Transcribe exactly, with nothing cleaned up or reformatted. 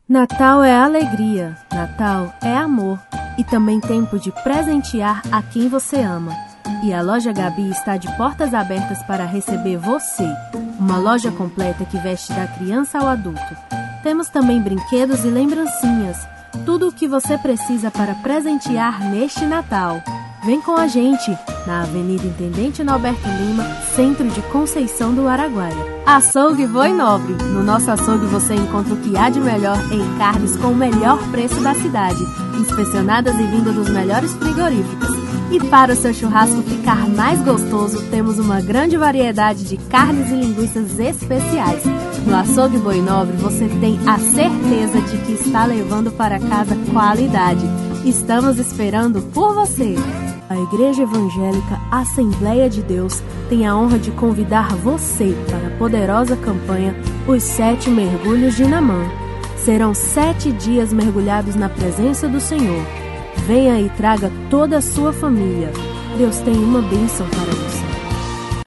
Natal é alegria, Natal é amor e também tempo de presentear a quem você ama. E a Loja Gabi está de portas abertas para receber você, uma loja completa que veste da criança ao adulto. Temos também brinquedos e lembrancinhas, tudo o que você precisa para presentear neste Natal. Vem com a gente, na Avenida Intendente Norberto Lima, centro de Conceição do Araguaia. Açougue Boi Nobre. No nosso açougue você encontra o que há de melhor em carnes com o melhor preço da cidade, inspecionadas e vindo dos melhores frigoríficos. E para o seu churrasco ficar mais gostoso, temos uma grande variedade de carnes e linguiças especiais. No Açougue Boi Nobre você tem a certeza de que está levando para casa qualidade. Estamos esperando por você! A Igreja Evangélica Assembleia de Deus tem a honra de convidar você para a poderosa campanha Os Sete Mergulhos de Naamã. Serão sete dias mergulhados na presença do Senhor. Venha e traga toda a sua família. Deus tem uma bênção para você.